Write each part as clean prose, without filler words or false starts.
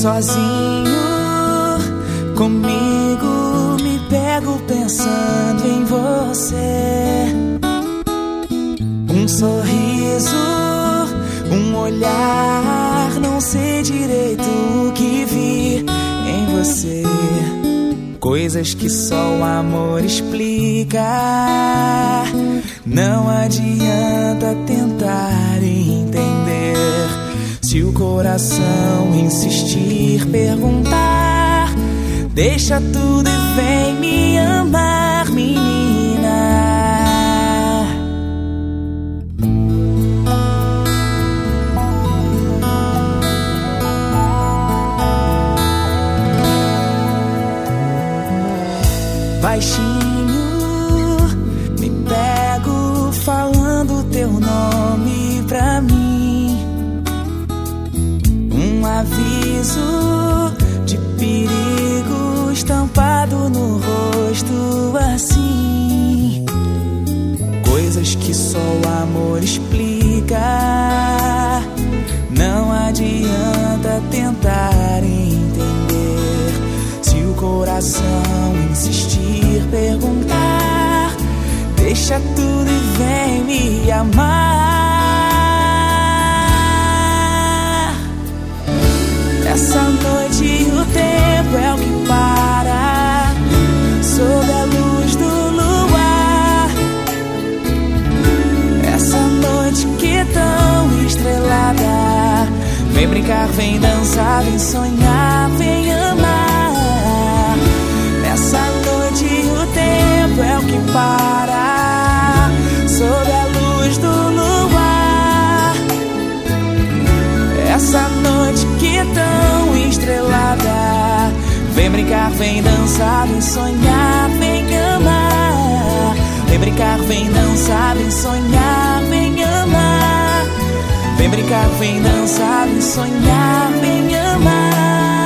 Sozinho, comigo, me pego pensando em você. Um sorriso, um olhar, não sei direito o que vi em você. Coisas que só o amor explica. Não adianta tentar entender. Se o coração insistir, perguntar, deixa tudo e vem me amar, menina. Baixinho, me pego falando teu nome pra mim. Um aviso de perigo estampado no rosto assim. Coisas que só o amor explica. Não adianta tentar entender. Se o coração insistir, perguntar, deixa tudo e vem me amar. Essa noite o tempo é o que para sob a luz do luar. Essa noite que tão estrelada, vem brincar, vem dançar, vem sonhar, vem amar. Nessa noite o tempo é o que para sob a luz do luar. Essa noite que tão estrelada, vem brincar, vem dançar, vem sonhar, vem amar. Vem brincar, vem dançar, vem sonhar, vem amar. Vem brincar, vem dançar, vem sonhar, vem amar.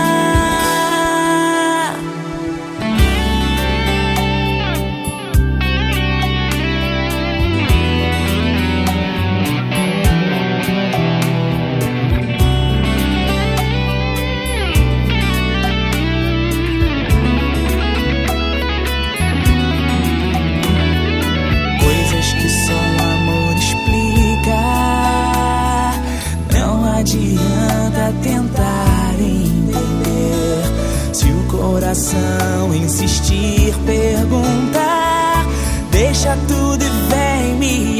Adianta tentar entender. Se o coração insistir, perguntar, deixa tudo e vem me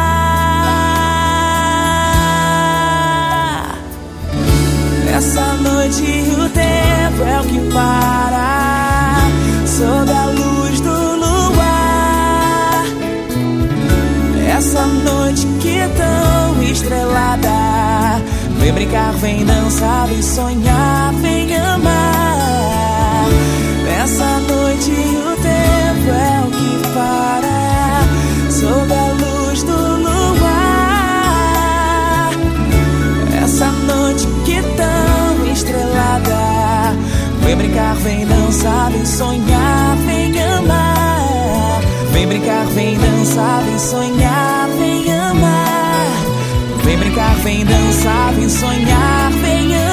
amar. Nessa noite o tempo é o que para sob a luz do luar. Essa noite que tão estrelada, vem brincar, vem dançar, vem sonhar, vem amar. Nessa noite o tempo é o que para sob a luz do luar. Essa noite que tão estrelada, vem brincar, vem dançar, vem sonhar, vem amar. Vem brincar, vem dançar, vem sonhar, vem amar. Vem brincar, vem dançar, vem sonhar, vem amar.